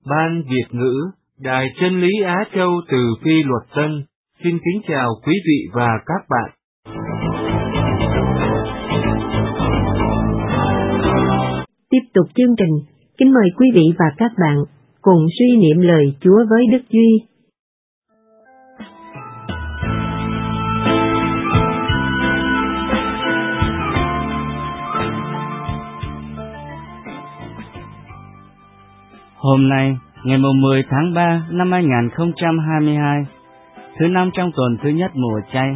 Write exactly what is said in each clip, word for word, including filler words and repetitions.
Ban Việt ngữ, Đài Chân lý Á Châu từ Phi Luật Tân, xin kính chào quý vị và các bạn. Tiếp tục chương trình, kính mời quý vị và các bạn cùng suy niệm lời Chúa với Đức Duy. Hôm nay, ngày mười tháng ba năm hai nghìn không trăm hai mươi hai, thứ năm trong tuần thứ nhất mùa chay.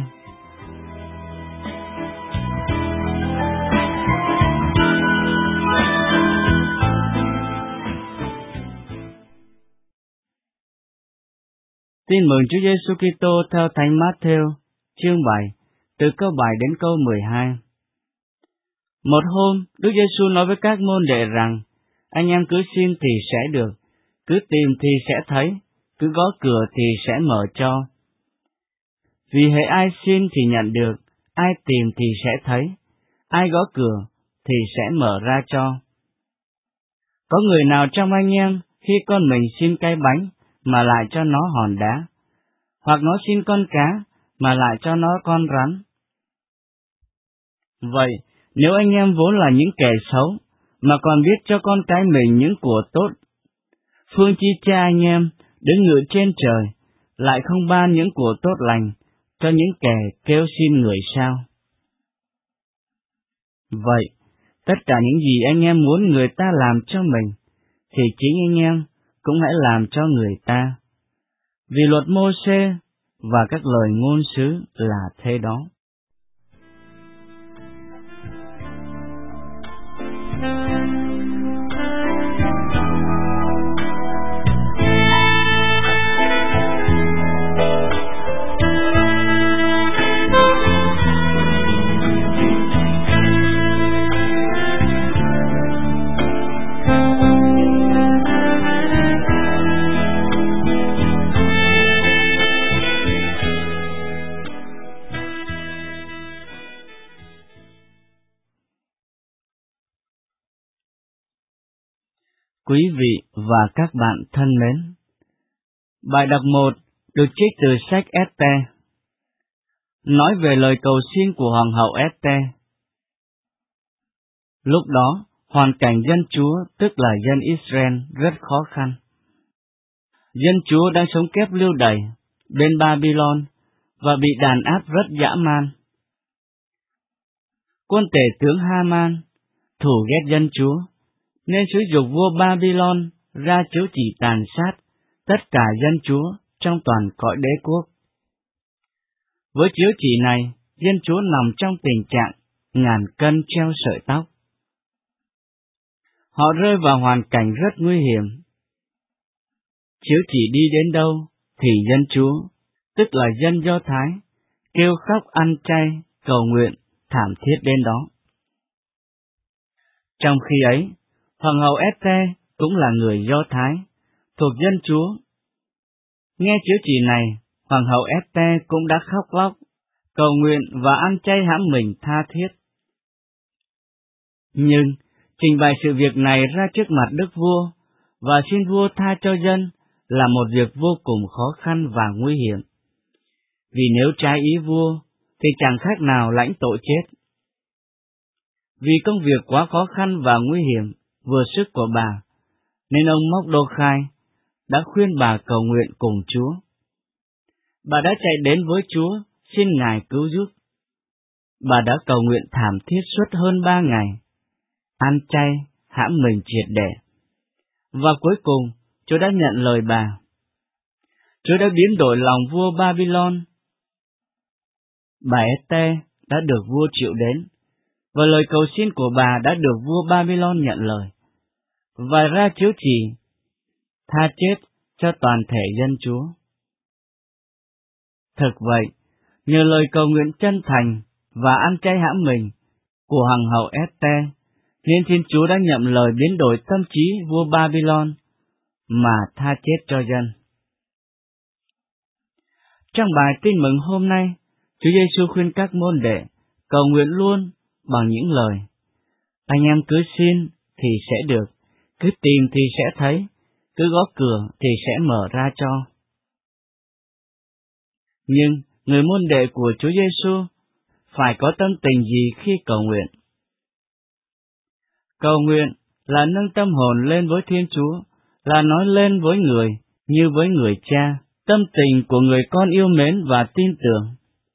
Tin mừng Chúa Giêsu Kitô theo Thánh Matthew, chương bảy, từ câu bảy đến câu mười hai. Một hôm, Đức Giêsu nói với các môn đệ rằng: anh em cứ xin thì sẽ được, cứ tìm thì sẽ thấy, cứ gõ cửa thì sẽ mở cho. Vì hễ ai xin thì nhận được, ai tìm thì sẽ thấy, ai gõ cửa thì sẽ mở ra cho. Có người nào trong anh em khi con mình xin cây bánh mà lại cho nó hòn đá, hoặc nó xin con cá mà lại cho nó con rắn? Vậy, nếu anh em vốn là những kẻ xấu, mà còn biết cho con cái mình những của tốt, phương chi Cha anh em đứng ngự trên trời lại không ban những của tốt lành cho những kẻ kêu xin người sao? Vậy, tất cả những gì anh em muốn người ta làm cho mình, thì chính anh em cũng hãy làm cho người ta. Vì luật Mô-sê và các lời ngôn sứ là thế đó. Quý vị và các bạn thân mến, bài đọc một được trích từ sách Ét-te, nói về lời cầu xin của Hoàng hậu Ét-te. Lúc đó, hoàn cảnh dân Chúa, tức là dân Israel, rất khó khăn. Dân Chúa đang sống kép lưu đày bên Babylon và bị đàn áp rất dã man. Quân tể tướng Ha-man thù ghét dân Chúa, nên xúi giục vua Babylon ra chiếu chỉ tàn sát tất cả dân Chúa trong toàn cõi đế quốc. Với chiếu chỉ này, dân Chúa nằm trong tình trạng ngàn cân treo sợi tóc. Họ rơi vào hoàn cảnh rất nguy hiểm. Chiếu chỉ đi đến đâu, thì dân Chúa, tức là dân Do Thái, kêu khóc ăn chay, cầu nguyện, thảm thiết đến đó. Trong khi ấy, Hoàng hậu Ét-te cũng là người Do Thái, thuộc dân Chúa. Nghe chiếu chỉ này, Hoàng hậu Ét-te cũng đã khóc lóc, cầu nguyện và ăn chay hãm mình tha thiết. Nhưng, trình bày sự việc này ra trước mặt đức vua, và xin vua tha cho dân là một việc vô cùng khó khăn và nguy hiểm. Vì nếu trái ý vua, thì chẳng khác nào lãnh tội chết. Vì công việc quá khó khăn và nguy hiểm, vừa sức của bà, nên ông Móc-đô-khai đã khuyên bà cầu nguyện cùng Chúa. Bà đã chạy đến với Chúa, xin Ngài cứu giúp. Bà đã cầu nguyện thảm thiết suốt hơn ba ngày, ăn chay, hãm mình triệt để. Và cuối cùng, Chúa đã nhận lời bà. Chúa đã biến đổi lòng vua Babylon. Bà Ét-te đã được vua chịu đến, và lời cầu xin của bà đã được vua Babylon nhận lời, và ra chiếu chỉ tha chết cho toàn thể dân Chúa. Thực vậy, nhờ lời cầu nguyện chân thành và ăn chay hãm mình của Hoàng hậu Ét-te, nên Thiên Chúa đã nhậm lời biến đổi tâm trí vua Babylon mà tha chết cho dân. Trong bài tin mừng hôm nay, Chúa Giêsu khuyên các môn đệ cầu nguyện luôn bằng những lời: anh em cứ xin thì sẽ được, cứ tìm thì sẽ thấy, cứ gõ cửa thì sẽ mở ra cho. Nhưng người môn đệ của Chúa Giêsu phải có tâm tình gì khi cầu nguyện? Cầu nguyện là nâng tâm hồn lên với Thiên Chúa, là nói lên với người như với người cha, tâm tình của người con yêu mến và tin tưởng.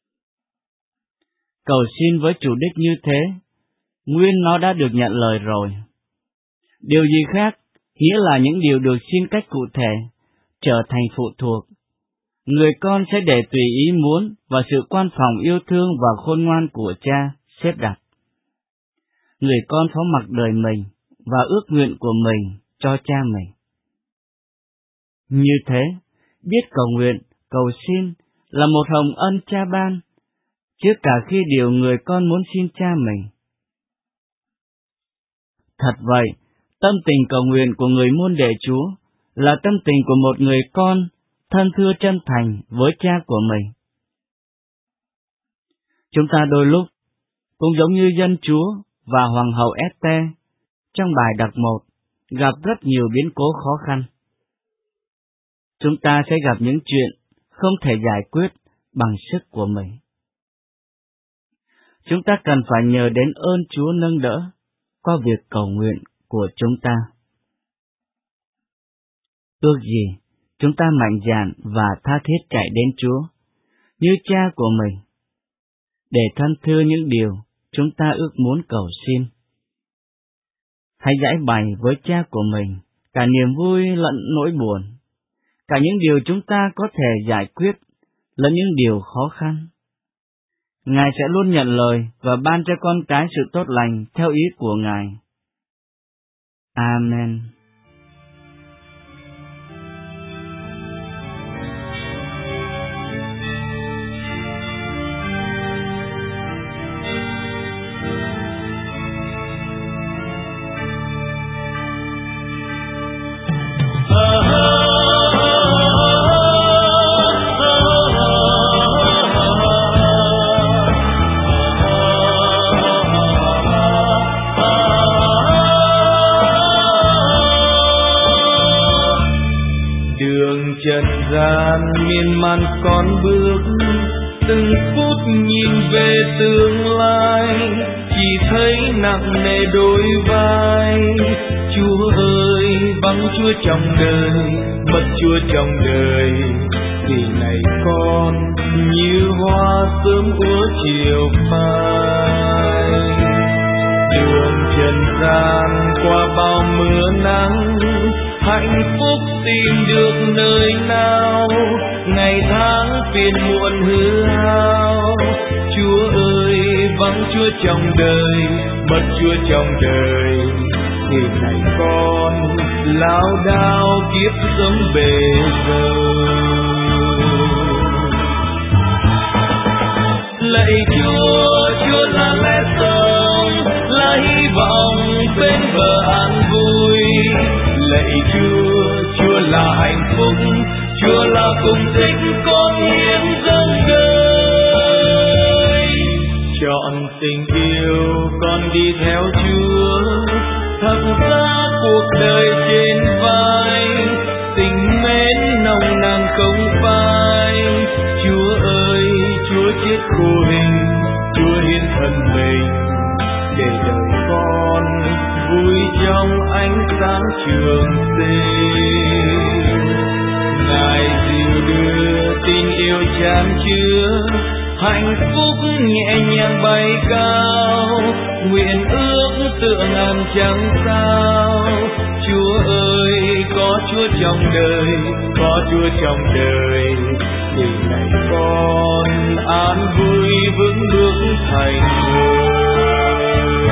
Cầu xin với chủ đích như thế, nguyên nó đã được nhận lời rồi. Điều gì khác, nghĩa là những điều được xin cách cụ thể, trở thành phụ thuộc. Người con sẽ để tùy ý muốn và sự quan phòng yêu thương và khôn ngoan của cha xếp đặt. Người con phó mặc đời mình và ước nguyện của mình cho cha mình. Như thế, biết cầu nguyện, cầu xin là một hồng ân cha ban, trước cả khi điều người con muốn xin cha mình. Thật vậy, tâm tình cầu nguyện của người môn đệ Chúa là tâm tình của một người con thân thưa chân thành với cha của mình. Chúng ta đôi lúc cũng giống như dân Chúa và Hoàng hậu Ê-tê trong bài đặc một, gặp rất nhiều biến cố khó khăn. Chúng ta sẽ gặp những chuyện không thể giải quyết bằng sức của mình. Chúng ta cần phải nhờ đến ơn Chúa nâng đỡ qua việc cầu nguyện của chúng ta. Ước gì chúng ta mạnh dạn và tha thiết chạy đến Chúa, như cha của mình, để thân thưa những điều chúng ta ước muốn cầu xin. Hãy giải bày với cha của mình cả niềm vui lẫn nỗi buồn, cả những điều chúng ta có thể giải quyết lẫn những điều khó khăn. Ngài sẽ luôn nhận lời và ban cho con cái sự tốt lành theo ý của Ngài. Amen. Trần gian miên man con bước, từng phút nhìn về tương lai, chỉ thấy nặng nề đôi vai. Chúa ơi, vắng Chúa trong đời, mất Chúa trong đời, vì này con như hoa sớm úa chiều phai. Đường trần gian qua bao mưa nắng, hạnh phúc tìm được nơi nào, ngày tháng phiền muộn hư hao. Chúa ơi, vắng Chúa trong đời, mất Chúa trong đời, thì này con lao đao kiếp sống bề dâu. Lạy Chúa, Chúa là lẽ sống, là hy vọng bên bờ an vui. Lạy Chúa, Chúa là hạnh phúc, Chúa là cùng thích con hiến dâng đời. Chọn tình yêu con đi theo Chúa, thật ra cuộc đời trên vai, tình mến nồng nàn không phai. Chúa ơi, Chúa chết khô hình, Chúa hiến thân mình, để đời con vui trong ánh sáng trường sinh. Ngài dìu đưa tin yêu chan chứa, hạnh phúc nhẹ nhàng bay cao, nguyện ước tựa ngàn chẳng sao. Chúa ơi, có Chúa trong đời, có Chúa trong đời, thì này con an vui vững bước thành người.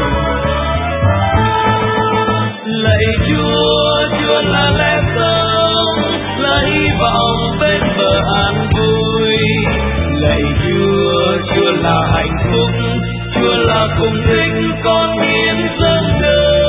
Lạy Chúa, Chúa là lẽ sống, là hy vọng bên bờ an vui. Lạy Chúa, Chúa là hạnh phúc, Chúa là cùng thích con hiến dâng đời.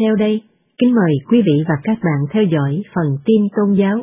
theo đây, kính mời quý vị và các bạn theo dõi phần tin tôn giáo.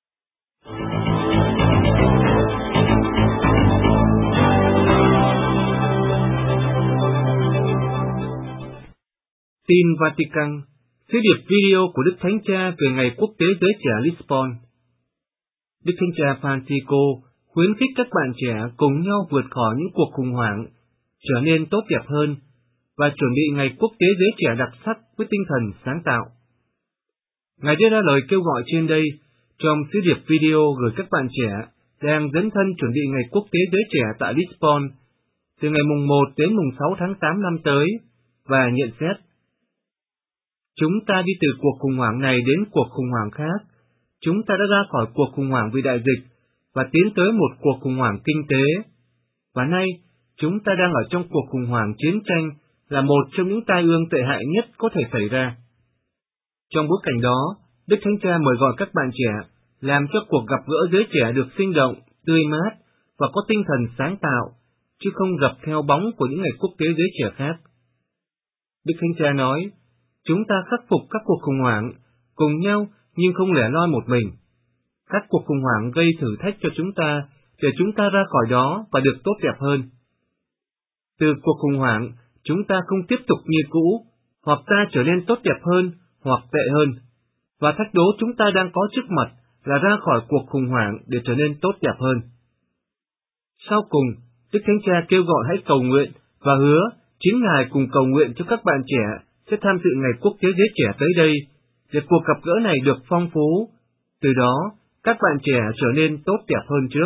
Tin Vatican, sứ điệp video của Đức Thánh Cha về Ngày Quốc tế Giới Trẻ Lisbon. Đức Thánh Cha Francisco khuyến khích các bạn trẻ cùng nhau vượt khỏi những cuộc khủng hoảng, trở nên tốt đẹp hơn, và chuẩn bị Ngày Quốc tế Giới Trẻ đặc sắc với tinh thần sáng tạo. Ngài đưa ra lời kêu gọi trên đây trong sứ điệp video gửi các bạn trẻ đang dấn thân chuẩn bị Ngày Quốc tế Giới Trẻ tại Lisbon từ ngày mùng một đến mùng sáu tháng tám năm tới, và nhận xét: chúng ta đi từ cuộc khủng hoảng này đến cuộc khủng hoảng khác. Chúng ta đã ra khỏi cuộc khủng hoảng vì đại dịch và tiến tới một cuộc khủng hoảng kinh tế. Và nay, chúng ta đang ở trong cuộc khủng hoảng chiến tranh, là một trong những tai ương tệ hại nhất có thể xảy ra. Trong bối cảnh đó, Đức Thánh Cha mời gọi các bạn trẻ làm cho cuộc gặp gỡ giới trẻ được sinh động, tươi mát và có tinh thần sáng tạo, chứ không dập theo bóng của những ngày quốc tế giới trẻ khác. Đức Thánh Cha nói, chúng ta khắc phục các cuộc khủng hoảng cùng nhau nhưng không lẻ loi một mình. Các cuộc khủng hoảng gây thử thách cho chúng ta để chúng ta ra khỏi đó và được tốt đẹp hơn. Từ cuộc khủng hoảng, chúng ta không tiếp tục như cũ, hoặc ta trở nên tốt đẹp hơn, hoặc tệ hơn. Và thách đố chúng ta đang có trước mặt là ra khỏi cuộc khủng hoảng để trở nên tốt đẹp hơn. Sau cùng, Đức Thánh Cha kêu gọi hãy cầu nguyện và hứa chính Ngài cùng cầu nguyện cho các bạn trẻ sẽ tham dự Ngày Quốc tế Giới Trẻ tới đây, để cuộc gặp gỡ này được phong phú, từ đó các bạn trẻ trở nên tốt đẹp hơn trước.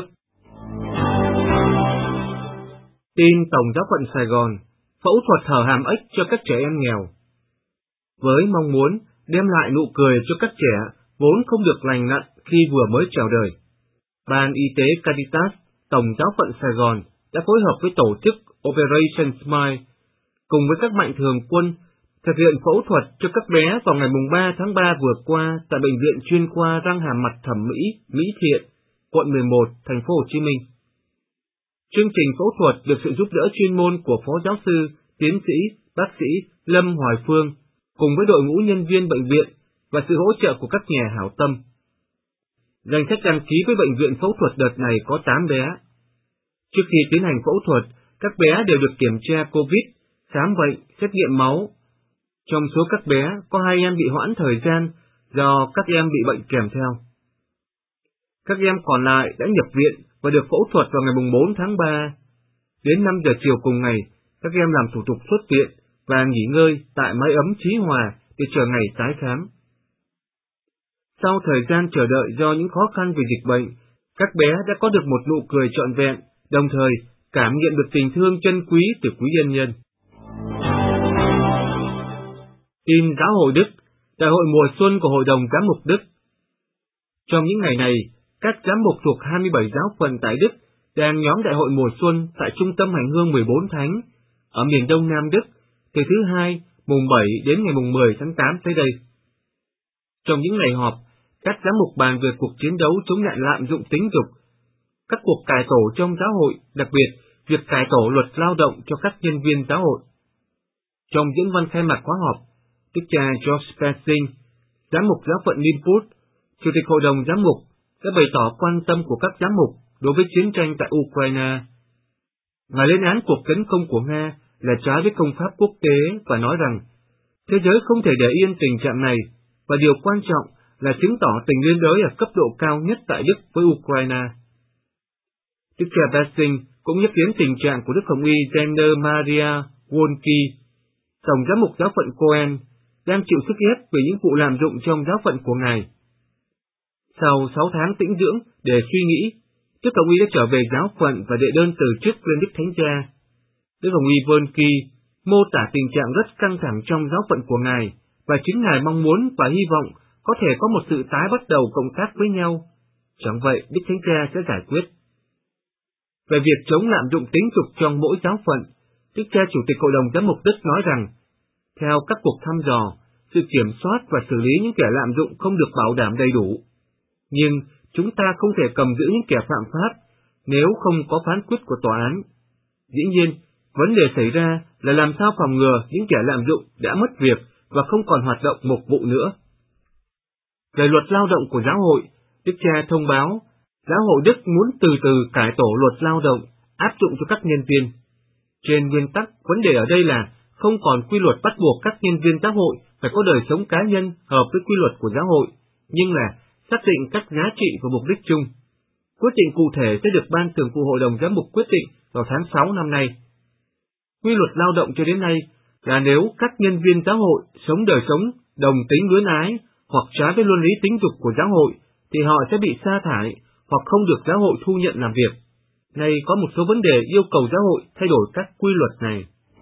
Tin Tổng giáo phận Sài Gòn, phẫu thuật hở hàm ếch cho các trẻ em nghèo. Với mong muốn đem lại nụ cười cho các trẻ vốn không được lành lặn khi vừa mới chào đời, Ban Y tế Caritas, Tổng giáo phận Sài Gòn đã phối hợp với tổ chức Operation Smile cùng với các mạnh thường quân thực hiện phẫu thuật cho các bé vào ngày ba tháng ba vừa qua tại Bệnh viện Chuyên khoa Răng Hàm Mặt Thẩm mỹ Mỹ Thiện, quận mười một, thành phố Hồ Chí Minh. Chương trình phẫu thuật được sự giúp đỡ chuyên môn của Phó Giáo sư, Tiến sĩ, Bác sĩ Lâm Hoài Phương cùng với đội ngũ nhân viên bệnh viện và sự hỗ trợ của các nhà hảo tâm. Danh sách đăng ký với bệnh viện phẫu thuật đợt này có tám bé. Trước khi tiến hành phẫu thuật, các bé đều được kiểm tra COVID, khám bệnh, xét nghiệm máu. Trong số các bé, có hai em bị hoãn thời gian do các em bị bệnh kèm theo. Các em còn lại đã nhập viện và được phẫu thuật vào ngày bốn tháng ba. Đến năm giờ chiều cùng ngày, các em làm thủ tục xuất viện và nghỉ ngơi tại mái ấm Chí Hòa để chờ ngày tái khám. Sau thời gian chờ đợi do những khó khăn về dịch bệnh, các bé đã có được một nụ cười trọn vẹn, đồng thời cảm nhận được tình thương chân quý từ quý ân nhân. Tin Giáo hội Đức, Đại hội mùa xuân của Hội đồng Giám mục Đức. Trong những ngày này, các giám mục thuộc hai mươi bảy giáo phận tại Đức đang nhóm đại hội mùa xuân tại Trung tâm Hành hương mười bốn Thánh ở miền Đông Nam Đức từ thứ hai, mùng bảy đến ngày mùng mười tháng tám tới đây. Trong những ngày họp, các giám mục bàn về cuộc chiến đấu chống nạn lạm dụng tính dục, các cuộc cải tổ trong giáo hội, đặc biệt việc cải tổ luật lao động cho các nhân viên giáo hội. Trong diễn văn khai mạc khóa họp, Đức cha George Passing, giám mục giáo phận Limput, Chủ tịch Hội đồng Giám mục, đã bày tỏ quan tâm của các giám mục đối với chiến tranh tại Ukraine. Ngài lên án cuộc tấn công của Nga là trái với công pháp quốc tế và nói rằng thế giới không thể để yên tình trạng này, và điều quan trọng là chứng tỏ tình liên đới ở cấp độ cao nhất tại Đức với Ukraine. Đức cha Passing cũng nhắc đến tình trạng của Đức Hồng y Jenner Maria Wolke, Tổng giám mục giáo phận Coen, đang chịu sức ép về những vụ lạm dụng trong giáo phận của Ngài. Sau sáu tháng tĩnh dưỡng để suy nghĩ, Đức Hồng y đã trở về giáo phận và đệ đơn từ chức lên Đức Thánh Cha. Đức Hồng y Wolke mô tả tình trạng rất căng thẳng trong giáo phận của Ngài, và chính Ngài mong muốn và hy vọng có thể có một sự tái bắt đầu cộng tác với nhau. Chẳng vậy, Đức Thánh Cha sẽ giải quyết. Về việc chống lạm dụng tính dục trong mỗi giáo phận, Đức cha Chủ tịch Hội đồng Giám mục Đức nói rằng, theo các cuộc thăm dò, sự kiểm soát và xử lý những kẻ lạm dụng không được bảo đảm đầy đủ. Nhưng chúng ta không thể cầm giữ những kẻ phạm pháp nếu không có phán quyết của tòa án. Dĩ nhiên, vấn đề xảy ra là làm sao phòng ngừa những kẻ lạm dụng đã mất việc và không còn hoạt động mục vụ nữa. Về luật lao động của giáo hội, Đức cha thông báo giáo hội Đức muốn từ từ cải tổ luật lao động áp dụng cho các nhân viên. Trên nguyên tắc, vấn đề ở đây là không còn quy luật bắt buộc các nhân viên giáo hội phải có đời sống cá nhân hợp với quy luật của giáo hội, nhưng là xác định các giá trị và mục đích chung. Quyết định cụ thể sẽ được Ban Thường vụ Hội đồng Giám mục quyết định vào tháng sáu năm nay. Quy luật lao động cho đến nay là nếu các nhân viên giáo hội sống đời sống đồng tính luyến ái hoặc trái với luân lý tính dục của giáo hội, thì họ sẽ bị sa thải hoặc không được giáo hội thu nhận làm việc. Nay có một số vấn đề yêu cầu giáo hội thay đổi các quy luật này.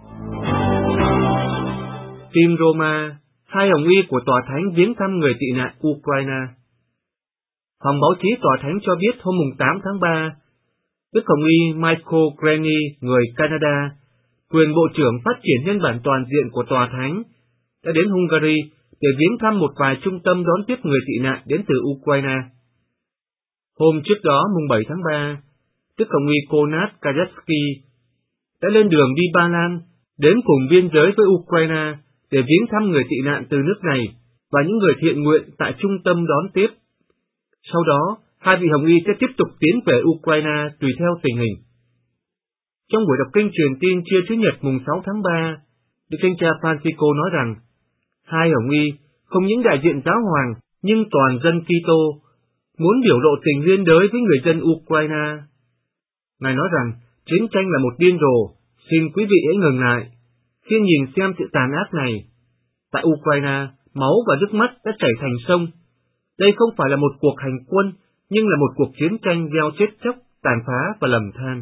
Tin Roma, hai hồng y của Tòa Thánh viếng thăm người tị nạn Ukraine. Phòng báo chí Tòa Thánh cho biết hôm tám tháng ba, Đức Hồng y Michael Graney, người Canada, quyền Bộ trưởng Phát triển Nhân bản toàn diện của Tòa Thánh, đã đến Hungary để viếng thăm một vài trung tâm đón tiếp người tị nạn đến từ Ukraine. Hôm trước đó, mùng bảy tháng ba, Đức Hồng y Konrad Kajewski đã lên đường đi Ba Lan, đến vùng biên giới với Ukraine để viếng thăm người tị nạn từ nước này và những người thiện nguyện tại trung tâm đón tiếp. Sau đó, hai vị hồng y sẽ tiếp tục tiến về Ukraine tùy theo tình hình. Trong buổi đọc kinh truyền tin trưa Chủ nhật mùng sáu tháng ba, Đức Thánh cha Francisco nói rằng, hai hồng y không những đại diện giáo hoàng nhưng toàn dân Kitô muốn biểu lộ tình liên đới với người dân Ukraine. Ngài nói rằng chiến tranh là một điên rồ, xin quý vị hãy ngừng lại khi nhìn xem sự tàn ác này. Tại Ukraine, máu và nước mắt đã chảy thành sông. Đây không phải là một cuộc hành quân, nhưng là một cuộc chiến tranh gieo chết chóc, tàn phá và lầm than.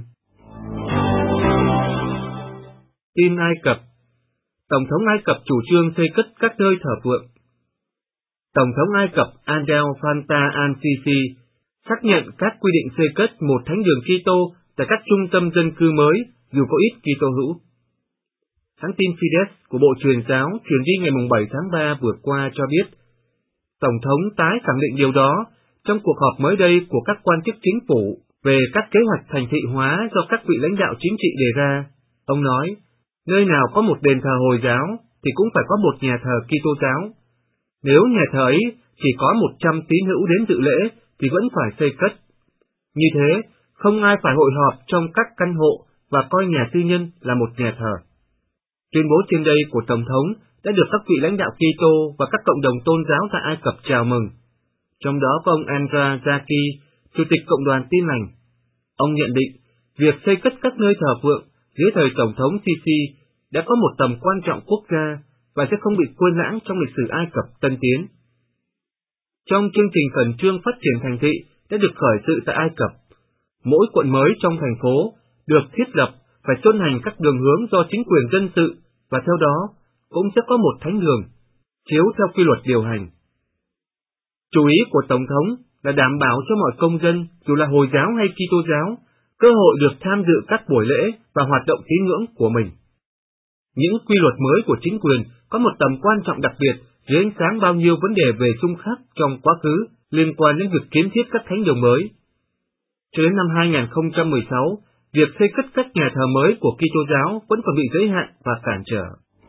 Tin Ai Cập. Tổng thống Ai Cập chủ trương xây cất các nơi thờ phượng. Tổng thống Ai Cập Abdel Fattah al-Sisi xác nhận các quy định xây cất một thánh đường Kitô tại các trung tâm dân cư mới, dù có ít Kitô hữu. Hãng tin Fides của Bộ Truyền giáo truyền đi ngày bảy tháng ba vừa qua cho biết, Tổng thống tái khẳng định điều đó trong cuộc họp mới đây của các quan chức chính phủ về các kế hoạch thành thị hóa do các vị lãnh đạo chính trị đề ra. Ông nói, nơi nào có một đền thờ Hồi giáo thì cũng phải có một nhà thờ Kitô giáo. Nếu nhà thờ ấy chỉ có một trăm tín hữu đến dự lễ thì vẫn phải xây cất. Như thế, không ai phải hội họp trong các căn hộ và coi nhà tư nhân là một nhà thờ. Tuyên bố trên đây của Tổng thống đã được các vị lãnh đạo Kitô và các cộng đồng tôn giáo tại Ai Cập chào mừng. Trong đó có ông Andra Zaki, Chủ tịch Cộng đoàn Tin lành. Ông nhận định, việc xây cất các nơi thờ phượng dưới thời Tổng thống Sisi đã có một tầm quan trọng quốc gia và sẽ không bị quên lãng trong lịch sử Ai Cập tân tiến. Trong chương trình khẩn trương phát triển thành thị đã được khởi sự tại Ai Cập, mỗi quận mới trong thành phố được thiết lập phải tuân hành các đường hướng do chính quyền dân sự và theo đó cũng sẽ có một thánh đường, chiếu theo quy luật điều hành. Chủ ý của Tổng thống là đảm bảo cho mọi công dân, dù là Hồi giáo hay Kitô giáo, cơ hội được tham dự các buổi lễ và hoạt động tín ngưỡng của mình. Những quy luật mới của chính quyền có một tầm quan trọng đặc biệt dưới ánh sáng bao nhiêu vấn đề về xung khắc trong quá khứ liên quan đến việc kiến thiết các thánh đường mới. Cho đến năm hai không một sáu, việc xây cất các nhà thờ mới của Kitô giáo vẫn còn bị giới hạn và cản trở.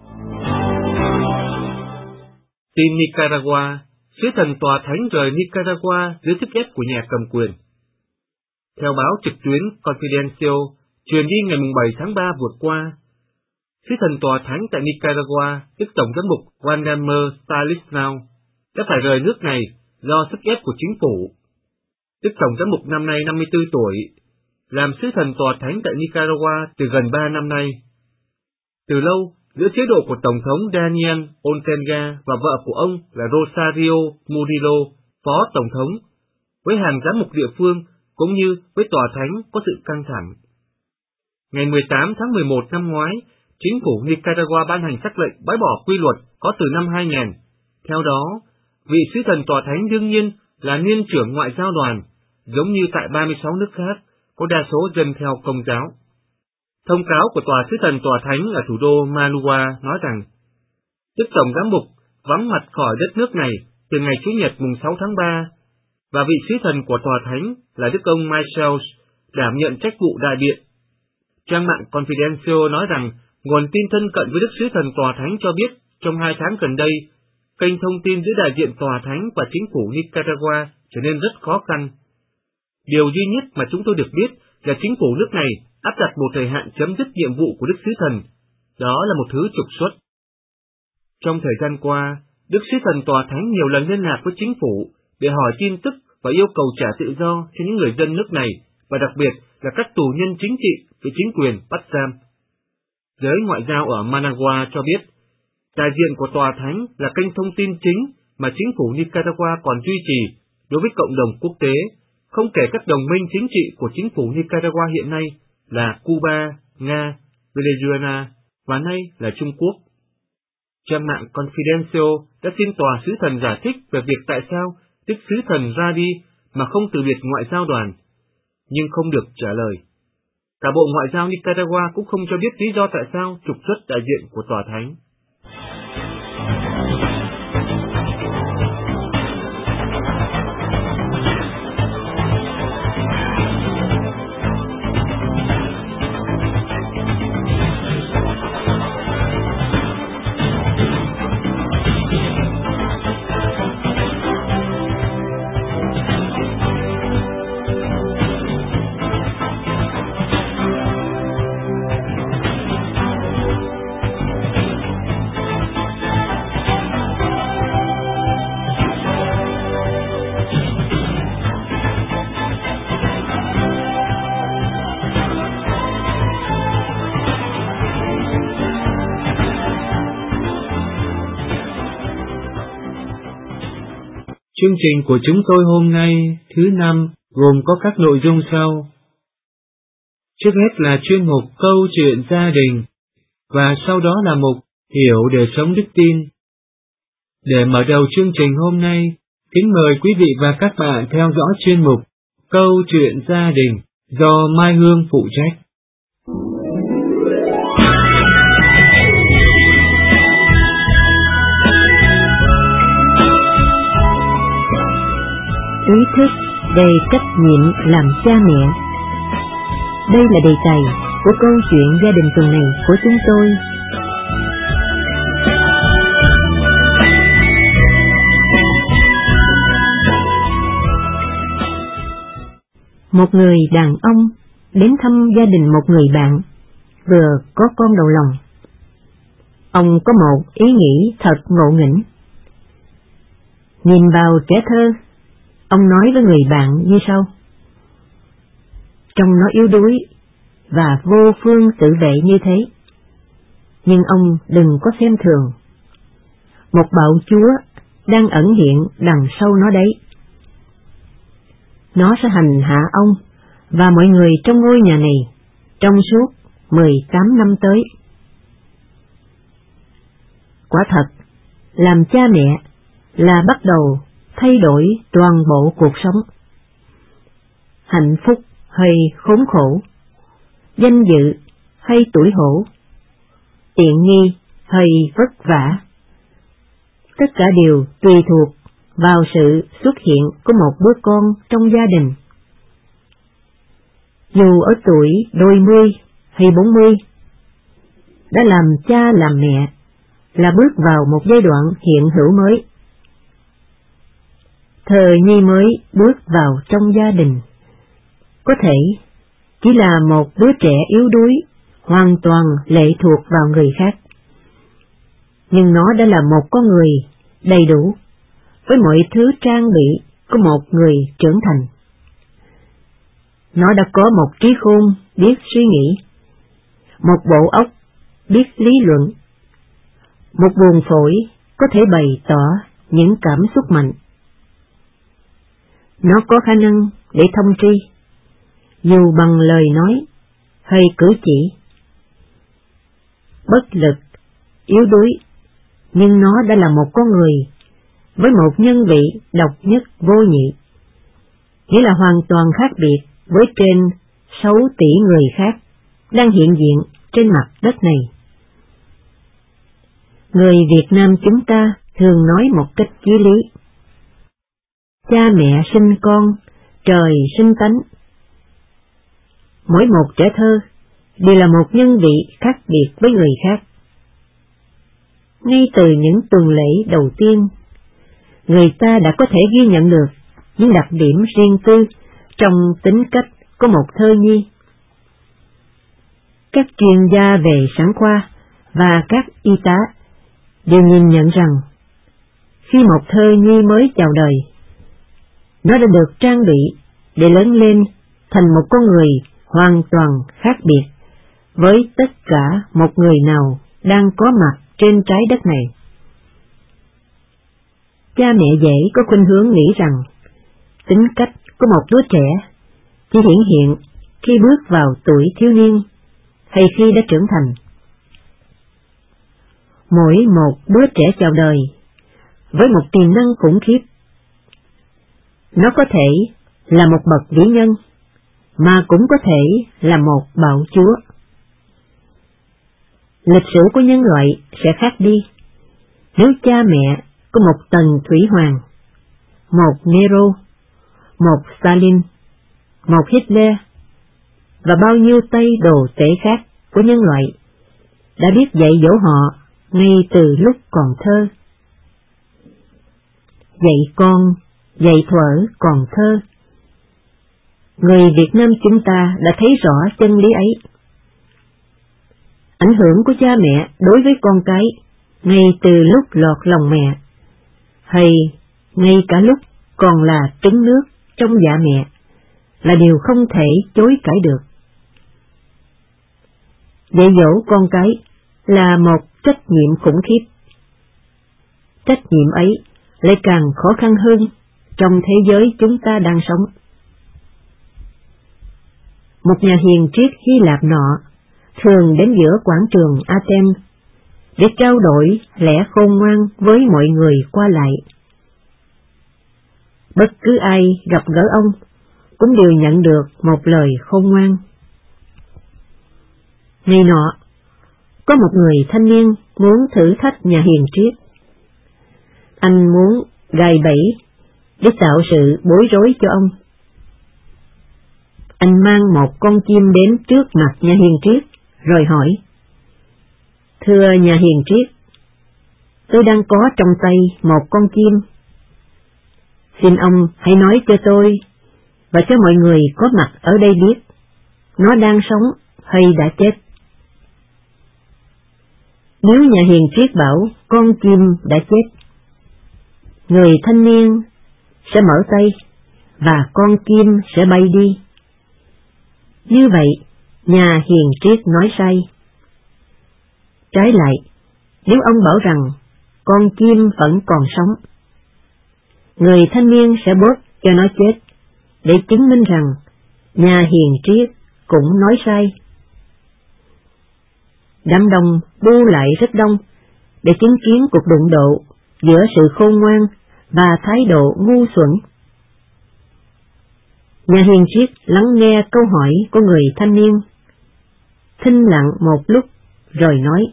Tin Nicaragua, sứ thần tòa thánh rời Nicaragua dưới sức ép của nhà cầm quyền. Theo báo trực tuyến Confidencial, truyền đi ngày bảy tháng ba vừa qua, sứ thần tòa thánh tại Nicaragua, Đức Tổng giám mục Waldemar Stanislao, đã phải rời nước này do sức ép của chính phủ. Đức Tổng giám mục năm nay năm mươi tư tuổi, làm sứ thần tòa thánh tại Nicaragua từ gần ba năm nay. Từ lâu, giữa chế độ của Tổng thống Daniel Ortega và vợ của ông là Rosario Murillo, phó Tổng thống, với hàng giám mục địa phương cũng như với tòa thánh có sự căng thẳng. Ngày mười tám tháng mười một năm ngoái, chính phủ Nicaragua ban hành sắc lệnh bãi bỏ quy luật có từ năm hai nghìn. Theo đó, vị sứ thần tòa thánh đương nhiên là niên trưởng ngoại giao đoàn, giống như tại ba mươi sáu nước khác, có đa số dân theo Công giáo. Thông cáo của tòa sứ thần tòa thánh ở thủ đô Managua nói rằng, Đức Tổng giám mục vắng mặt khỏi đất nước này từ ngày Chủ nhật mùng sáu tháng ba, và vị sứ thần của tòa thánh là Đức ông Michels đảm nhận trách vụ đại biện. Trang mạng Confidencial nói rằng nguồn tin thân cận với Đức sứ thần tòa thánh cho biết trong hai tháng gần đây, kênh thông tin giữa đại diện tòa thánh và chính phủ Nicaragua trở nên rất khó khăn. Điều duy nhất mà chúng tôi được biết là chính phủ nước này áp đặt một thời hạn chấm dứt nhiệm vụ của Đức Sứ Thần. Đó là một thứ trục xuất. Trong thời gian qua, Đức Sứ Thần tòa thánh nhiều lần liên lạc với chính phủ để hỏi tin tức và yêu cầu trả tự do cho những người dân nước này, và đặc biệt là các tù nhân chính trị bị chính quyền bắt giam. Giới ngoại giao ở Managua cho biết, đại diện của tòa thánh là kênh thông tin chính mà chính phủ Nicaragua còn duy trì đối với cộng đồng quốc tế, không kể các đồng minh chính trị của chính phủ Nicaragua hiện nay là Cuba, Nga, Venezuela và nay là Trung Quốc. Trang mạng Confidential đã xin tòa sứ thần giải thích về việc tại sao Đức Sứ Thần ra đi mà không từ biệt ngoại giao đoàn, nhưng không được trả lời. Cả Bộ Ngoại giao Nicaragua cũng không cho biết lý do tại sao trục xuất đại diện của tòa thánh. Chương trình của chúng tôi hôm nay, thứ năm, gồm có các nội dung sau. Trước hết là chuyên mục Câu chuyện gia đình, và sau đó là mục Hiểu để sống đức tin. Để mở đầu chương trình hôm nay, kính mời quý vị và các bạn theo dõi chuyên mục Câu chuyện gia đình do Mai Hương phụ trách. Ý thức về trách nhiệm làm cha mẹ. Đây là đề tài của câu chuyện gia đình tuần này của chúng tôi. Một người đàn ông đến thăm gia đình một người bạn vừa có con đầu lòng. Ông có một ý nghĩ thật ngộ nghĩnh. Nhìn vào trẻ thơ, ông nói với người bạn như sau: trông nó yếu đuối và vô phương tự vệ như thế, nhưng ông đừng có xem thường. Một bạo chúa đang ẩn hiện đằng sau nó đấy. Nó sẽ hành hạ ông và mọi người trong ngôi nhà này trong suốt mười tám năm tới. Quả thật, làm cha mẹ là bắt đầu thay đổi toàn bộ cuộc sống. Hạnh phúc hay khốn khổ, danh dự hay tủi hổ, tiện nghi hay vất vả, tất cả đều tùy thuộc vào sự xuất hiện của một đứa con trong gia đình. Dù ở tuổi đôi mươi hay bốn mươi, đã làm cha làm mẹ là bước vào một giai đoạn hiện hữu mới. Thời nhi mới bước vào trong gia đình, có thể chỉ là một đứa trẻ yếu đuối, hoàn toàn lệ thuộc vào người khác. Nhưng nó đã là một con người đầy đủ, với mọi thứ trang bị của một người trưởng thành. Nó đã có một trí khôn biết suy nghĩ, một bộ óc biết lý luận, một buồng phổi có thể bày tỏ những cảm xúc mạnh. Nó có khả năng để thông tri, dù bằng lời nói hay cử chỉ. Bất lực, yếu đuối, nhưng nó đã là một con người với một nhân vị độc nhất vô nhị, nghĩa là hoàn toàn khác biệt với trên sáu tỷ người khác đang hiện diện trên mặt đất này. Người Việt Nam chúng ta thường nói một cách chí lý: cha mẹ sinh con, trời sinh tánh. Mỗi một trẻ thơ đều là một nhân vị khác biệt với người khác. ngay từ những tuần lễ đầu tiên, người ta đã có thể ghi nhận được những đặc điểm riêng tư trong tính cách của một thơ nhi. Các chuyên gia về sản khoa và các y tá đều nhìn nhận rằng khi một thơ nhi mới chào đời, nó đã được trang bị để lớn lên thành một con người hoàn toàn khác biệt với tất cả một người nào đang có mặt trên trái đất này. Cha mẹ dễ có khuynh hướng nghĩ rằng tính cách của một đứa trẻ chỉ hiển hiện khi bước vào tuổi thiếu niên hay khi đã trưởng thành. Mỗi một đứa trẻ chào đời với một tiềm năng khủng khiếp. Nó có thể là một bậc vĩ nhân, mà cũng có thể là một bạo chúa. Lịch sử của nhân loại sẽ khác đi nếu cha mẹ có một Tần Thủy Hoàng, một Nero, một Stalin, một Hitler và bao nhiêu tay đồ tể khác của nhân loại đã biết dạy dỗ họ ngay từ lúc còn thơ. Dạy con, dạy thuở còn thơ. Người Việt Nam chúng ta đã thấy rõ chân lý ấy. Ảnh hưởng của cha mẹ đối với con cái ngay từ lúc lọt lòng mẹ, hay ngay cả lúc còn là trứng nước trong dạ mẹ, là điều không thể chối cãi được. Dạy dỗ con cái là một trách nhiệm khủng khiếp. Trách nhiệm ấy lại càng khó khăn hơn trong thế giới chúng ta đang sống. Một nhà hiền triết Hy Lạp nọ thường đến giữa quảng trường Athens để trao đổi lẽ khôn ngoan với mọi người qua lại. Bất cứ ai gặp gỡ ông cũng đều nhận được một lời khôn ngoan. Ngày nọ, có một người thanh niên muốn thử thách nhà hiền triết. Anh muốn gài bẫy để tạo sự bối rối cho ông. Anh mang một con chim đến trước mặt nhà hiền triết, rồi hỏi: "Thưa nhà hiền triết, tôi đang có trong tay một con chim. Xin ông hãy nói cho tôi và cho mọi người có mặt ở đây biết, nó đang sống hay đã chết." Nếu nhà hiền triết bảo con chim đã chết, người thanh niên sẽ mở tay và con chim sẽ bay đi. Như vậy, nhà hiền triết nói sai. Trái lại, nếu ông bảo rằng con chim vẫn còn sống, người thanh niên sẽ bóp cho nó chết, để chứng minh rằng nhà hiền triết cũng nói sai. Đám đông bu lại rất đông để chứng kiến cuộc đụng độ giữa sự khôn ngoan và thái độ ngu xuẩn. Nhà hiền triết lắng nghe câu hỏi của người thanh niên, thinh lặng một lúc rồi nói: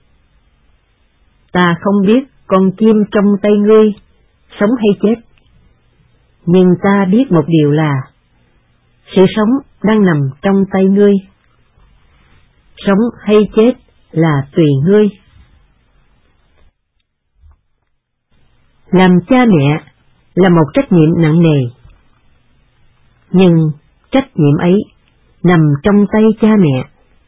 "Ta không biết con chim trong tay ngươi sống hay chết, nhưng ta biết một điều là sự sống đang nằm trong tay ngươi. Sống hay chết là tùy ngươi." Làm cha mẹ là một trách nhiệm nặng nề, nhưng trách nhiệm ấy nằm trong tay cha mẹ.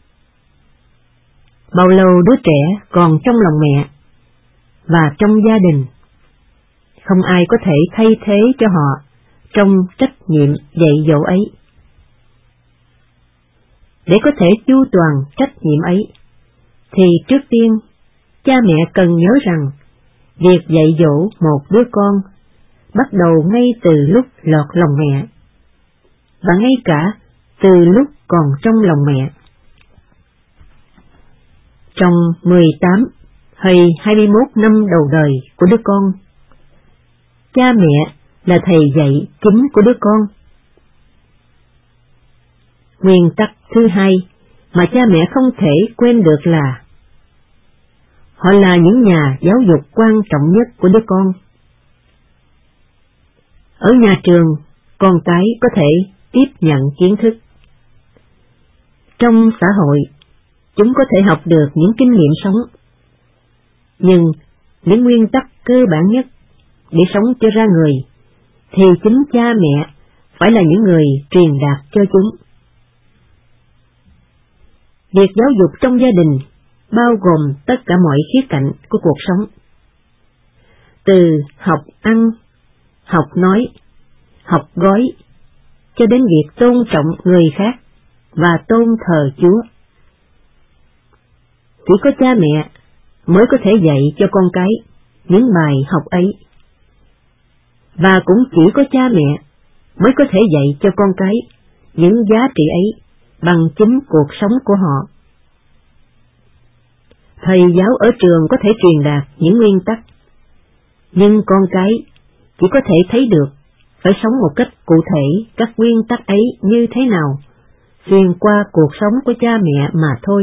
Bao lâu đứa trẻ còn trong lòng mẹ và trong gia đình, không ai có thể thay thế cho họ trong trách nhiệm dạy dỗ ấy. Để có thể chu toàn trách nhiệm ấy, thì trước tiên, cha mẹ cần nhớ rằng việc dạy dỗ một đứa con bắt đầu ngay từ lúc lọt lòng mẹ, và ngay cả từ lúc còn trong lòng mẹ. Trong mười tám hay hai mươi mốt năm đầu đời của đứa con, cha mẹ là thầy dạy chính của đứa con. Nguyên tắc thứ hai mà cha mẹ không thể quên được là họ là những nhà giáo dục quan trọng nhất của đứa con. Ở nhà trường, con cái có thể tiếp nhận kiến thức. Trong xã hội, chúng có thể học được những kinh nghiệm sống. Nhưng những nguyên tắc cơ bản nhất để sống cho ra người, thì chính cha mẹ phải là những người truyền đạt cho chúng. Việc giáo dục trong gia đình bao gồm tất cả mọi khía cạnh của cuộc sống. Từ học ăn, học nói, học gói, cho đến việc tôn trọng người khác và tôn thờ Chúa. Chỉ có cha mẹ mới có thể dạy cho con cái những bài học ấy. Và cũng chỉ có cha mẹ mới có thể dạy cho con cái những giá trị ấy bằng chính cuộc sống của họ. Thầy giáo ở trường có thể truyền đạt những nguyên tắc, nhưng con cái chỉ có thể thấy được phải sống một cách cụ thể các nguyên tắc ấy như thế nào, xuyên qua cuộc sống của cha mẹ mà thôi.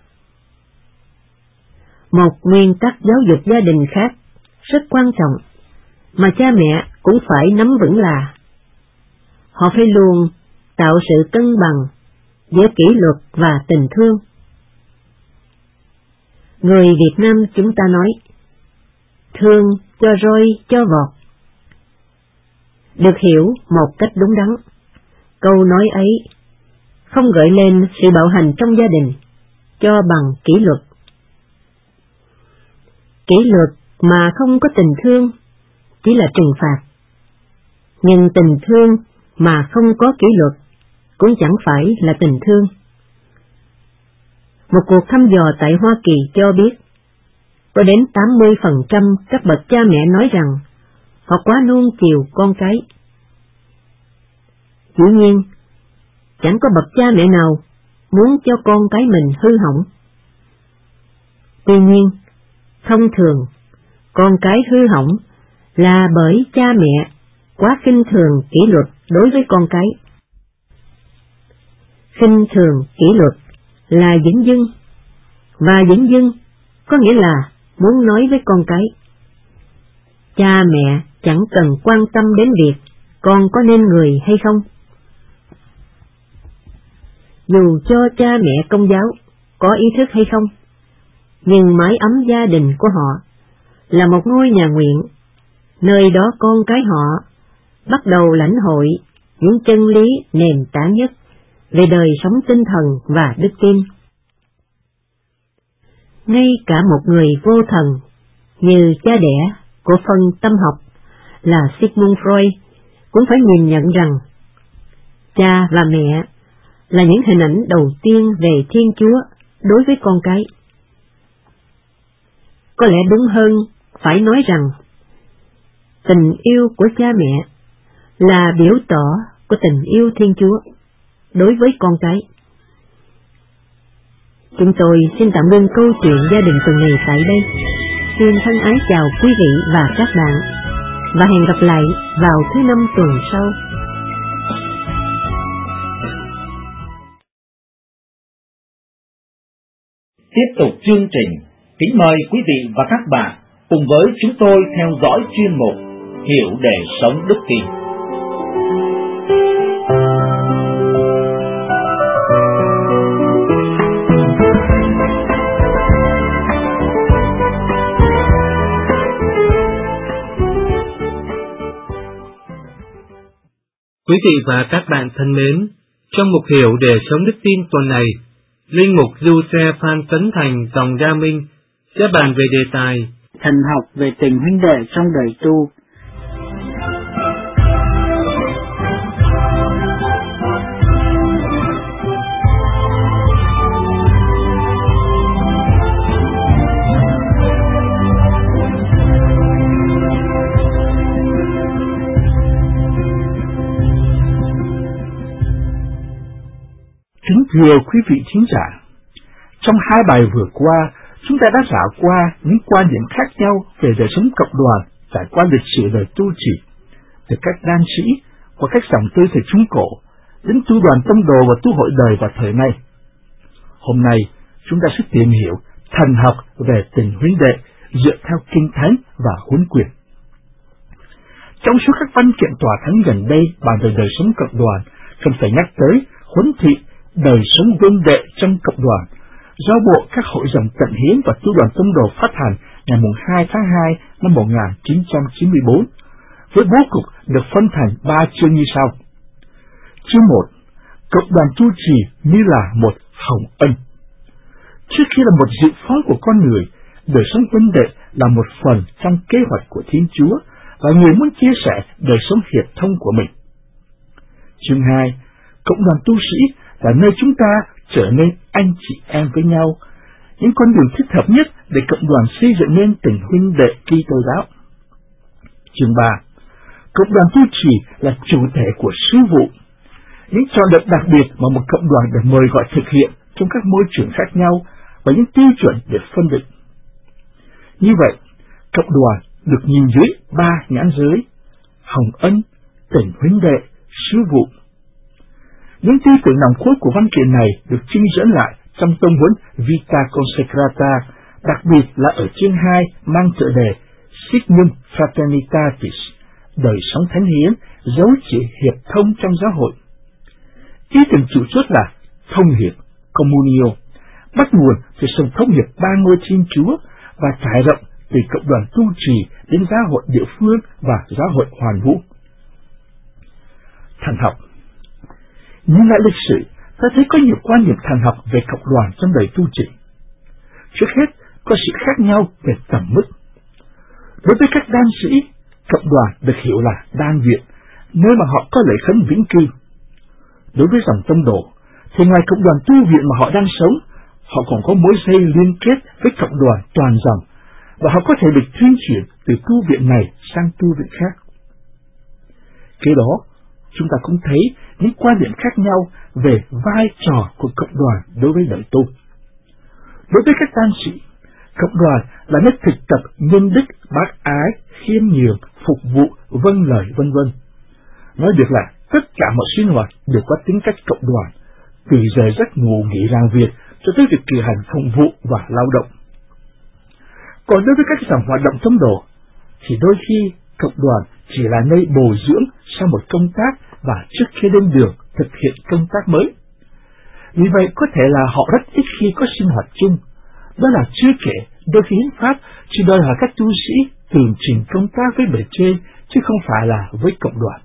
Một nguyên tắc giáo dục gia đình khác rất quan trọng mà cha mẹ cũng phải nắm vững là họ phải luôn tạo sự cân bằng giữa kỷ luật và tình thương. Người Việt Nam chúng ta nói, thương cho roi cho vọt. Được hiểu một cách đúng đắn, câu nói ấy không gợi lên sự bạo hành trong gia đình, cho bằng kỷ luật. Kỷ luật mà không có tình thương chỉ là trừng phạt, nhưng tình thương mà không có kỷ luật cũng chẳng phải là tình thương. Một cuộc thăm dò tại Hoa Kỳ cho biết, có đến tám mươi phần trăm các bậc cha mẹ nói rằng họ quá nuông chiều con cái. Dĩ nhiên, chẳng có bậc cha mẹ nào muốn cho con cái mình hư hỏng. Tuy nhiên, thông thường, con cái hư hỏng là bởi cha mẹ quá khinh thường kỷ luật đối với con cái. Khinh thường kỷ luật là dửng dưng, và dửng dưng có nghĩa là muốn nói với con cái. Cha mẹ chẳng cần quan tâm đến việc con có nên người hay không. Dù cho cha mẹ Công giáo có ý thức hay không, nhưng mái ấm gia đình của họ là một ngôi nhà nguyện, nơi đó con cái họ bắt đầu lãnh hội những chân lý nền tảng nhất về đời sống tinh thần và đức tin. Ngay cả một người vô thần như cha đẻ của phân tâm học là Sigmund Freud cũng phải nhìn nhận rằng cha và mẹ là những hình ảnh đầu tiên về Thiên Chúa đối với con cái. Có lẽ đúng hơn phải nói rằng tình yêu của cha mẹ là biểu tỏ của tình yêu Thiên Chúa đối với con cái. Chúng tôi xin tạm ngưng câu chuyện gia đình tuần này tại đây. Xin thân ái chào quý vị và các bạn, và hẹn gặp lại vào thứ năm tuần sau. Tiếp tục chương trình, kính mời quý vị và các bạn cùng với chúng tôi theo dõi chuyên mục Hiểu để sống đức tin. Quý vị và các bạn thân mến, trong mục Hiểu để sống đức tin tuần này, Linh mục Du Xe Phan Tấn Thành dòng Gia Minh sẽ bàn về đề tài Thần học về tình huynh đệ trong đời tu. Kính thưa quý vị thính giả, trong hai bài vừa qua, chúng ta đã rảo qua những quan điểm khác nhau về đời sống cộng đoàn trải qua lịch sử đời tu trì, từ các đan sĩ qua các dòng tư thời Trung Cổ đến tu đoàn tông đồ và tu hội đời vào thời nay. Hôm nay, chúng ta sẽ tìm hiểu thần học về tình huynh đệ dựa theo Kinh Thánh và huấn quyền. Trong số các văn kiện tòa thánh gần đây bàn về đời sống cộng đoàn, cần phải nhắc tới huấn thị đời sống huynh đệ trong cộng đoàn, do Bộ các hội dòng Tận Hiến và Tu đoàn Tông đồ phát hành ngày hai tháng hai năm một nghìn chín trăm chín mươi tư, với bố cục được phân thành ba chương như sau. Chương một, cộng đoàn tu trì như là một hồng ân. Trước khi là một dự phán của con người, đời sống huynh đệ là một phần trong kế hoạch của Thiên Chúa, và người muốn chia sẻ đời sống hiệp thông của mình. Chương hai, cộng đoàn tu sĩ là nơi chúng ta trở nên anh chị em với nhau, những con đường thích hợp nhất để cộng đoàn xây dựng nên tình huynh đệ Kitô giáo. Chương ba, cộng đoàn tu trì là chủ thể của sứ vụ, những trò đợt đặc biệt mà một cộng đoàn được mời gọi thực hiện trong các môi trường khác nhau và những tiêu chuẩn để phân định. Như vậy, cộng đoàn được nhìn dưới ba nhãn giới: hồng ân, tình huynh đệ, sứ vụ. Những tư tưởng nòng cốt của văn kiện này được trưng dẫn lại trong tông huấn Vita Consecrata, đặc biệt là ở chương hai mang tựa đề Signum Fraternitatis, đời sống thánh hiến, dấu chỉ hiệp thông trong giáo hội. Ý tưởng chủ chốt là thông hiệp, communio, bắt nguồn từ sự thông hiệp ba ngôi Thiên Chúa và trải rộng từ cộng đoàn tu trì đến giáo hội địa phương và giáo hội hoàn vũ. Thần học. Nhìn lại lịch sử, ta thấy có nhiều quan niệm thần học về cộng đoàn trong đời tu trì. Trước hết, có sự khác nhau về tầm mức. Đối với các đan sĩ, cộng đoàn được hiểu là đan viện, nơi mà họ có lời khấn vĩnh cư. Đối với dòng tông đồ, thì ngoài cộng đoàn tu viện mà họ đang sống, họ còn có mối dây liên kết với cộng đoàn toàn dòng, và họ có thể được thuyên chuyển từ tu viện này sang tu viện khác. Kế đó, chúng ta cũng thấy những quan điểm khác nhau về vai trò của cộng đoàn đối với đời tu. Đối với các đan sĩ, cộng đoàn là nơi thực tập nhân đức, bác ái, khiêm nhường, phục vụ, vâng lời, vân vân. Nói được là tất cả mọi sinh hoạt đều có tính cách cộng đoàn, từ giờ giấc ngủ nghỉ làm việc cho tới việc cử hành phụng vụ và lao động. Còn đối với các dòng hoạt động tông đồ, thì đôi khi cộng đoàn chỉ là nơi bồi dưỡng sau một công tác và trước khi lên đường thực hiện công tác mới. Vì vậy có thể là họ rất ít khi có sinh hoạt chung. Đó là chưa kể đôi khi hiến pháp chỉ đòi hỏi các tu sĩ tường trình công tác với bề trên, chứ không phải là với cộng đoàn.